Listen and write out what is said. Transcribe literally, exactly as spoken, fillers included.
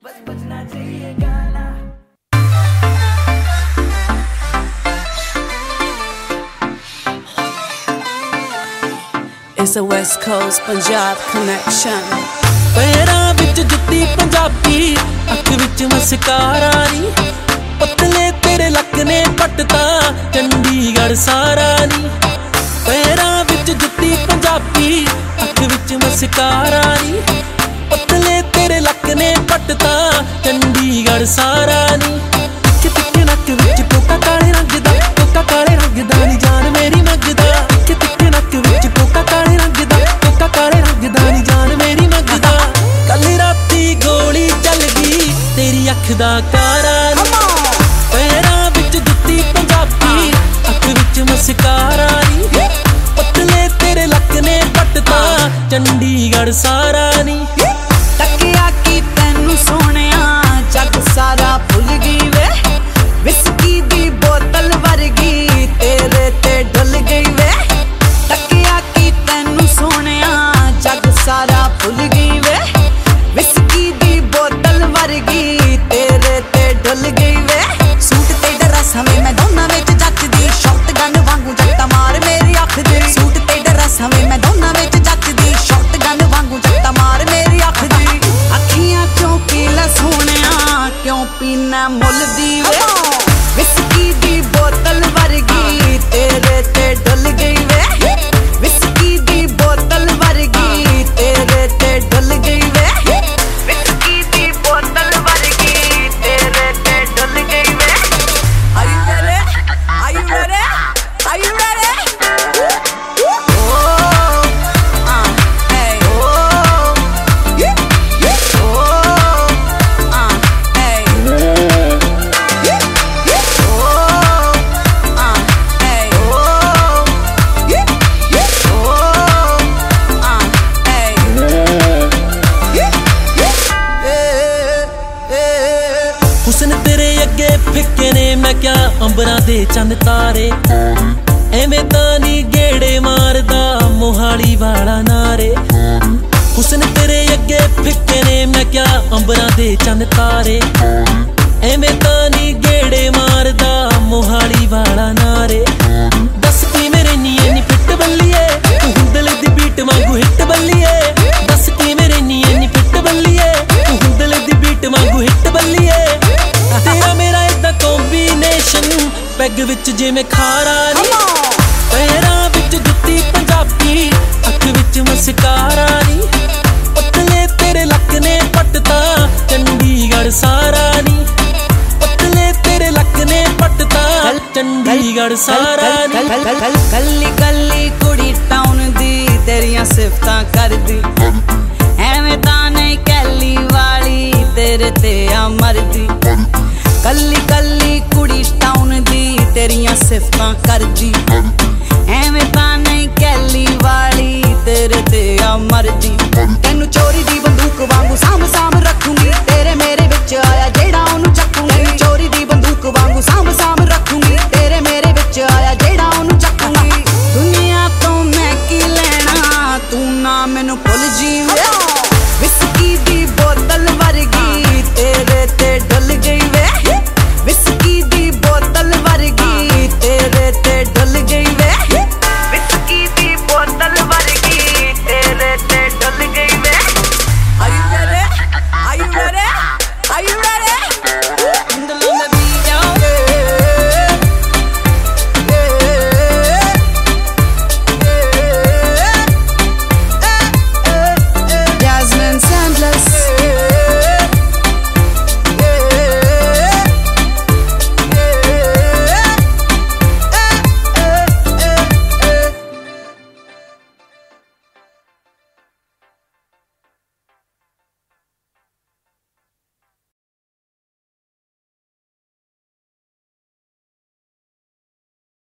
बस बजना चाहिए गाना। It's a West Coast Punjab connection. पैरां विच जुत्ती पंजाबी, अख विच मस्कारा नी, पतले तेरे लक ने पटता चंडीगढ़ सारा नी। पैरां विच जुत्ती पंजाबी, अख विच मस्कारा नी, पतले तेरे लक ने पटता चंडीगढ़ सारा नी। तिक्के तिक्के नक विच कोका काले रंग दा, कोका काले रंग दा नी जान मेरी मंगदा। तिक्के तिक्के नक विच कोका काले रंग दा, कोका काले रंग दा नी जान मेरी मंगदा। कल राती गोली चल गई तेरी अख दा कारा नी। पैरां विच जुत्ती पंजाबी, अख विच मस्कारा नी, पतले तेरे लक ने पटता चंडीगढ़ सारा नी। तकिया की तैनू सोहणिया जग सारा भुल गई वे, विस्की दी बोतल वर्गी तेरे ते ढल गई वे। तकिया की तैनू सोहणिया जग सारा भुल गई वे, विस्की दी बोतल वर्गी तेरे ते ढल गई वे। सूट ते ड्रेस हमें मैं दोना विच जचदी, शॉटगन वांगू जट्टा मार मेरी अख दी। सूट ते ड्रेस हमें मैं दोना विच जचदी, शॉटगन वांगू जट्टा मार मेरी अख दी। अखियां क्यों पीला सोहणिया क्यों पीना मुल दी वे, विस्की दी बोतल वर्गी तेरे ते ढल गई वे। विस्की दी बोतल वर्गी तेरे ते ढल गई वे, विस्की दी बोतल वर्गी तेरे ते ढल गई वे। Are you ready? Are you ready? Are you ready? हुस्न तेरे अगे फिक्के ने मैं क्या अंबरां दे चंद तारे, एवें तां नी गेड़े मारदा मोहाली वाला नारे। हुस्न तेरे अगे फिक्के ने मैं क्या अंबरां दे चंद तारे, एवें तां नी गेड़े मारदा मोहाली वाला नारे। दस की मेरे नी इन्नी फिट बल्लीए, तू हुंदल दी बीट वांगू हिट बल्लीए। दस की मेरे नी इन्नी फिट बल्लीए, तू हुंदल दी बीट वांगू हिट बल्लीए। तेरा मेरा इदा कॉम्बिनेशन पैग विच जिवें खारा नी। पैरां विच जुत्ती पंजाबी, अख विच मस्कारा नी, पतले तेरे लक ने पटता चंडीगढ़ सारा नी। पतले तेरे लक ने पटता चंडीगढ़ सारा नी। कल्ली कल्ली कुड़ी टाउन दी तेरियां सिफतां करदी, एवें तां नहीं कैली वाली तेरे ते आ मरदी। कल्ली कल्ली कुड़ी टाउन दी तेरियां सिफतां करदी, एवें तां नहीं कैली वाली तेरे ते आ मरदी। तैनू चोरी दी बंदूक वांगू साम साम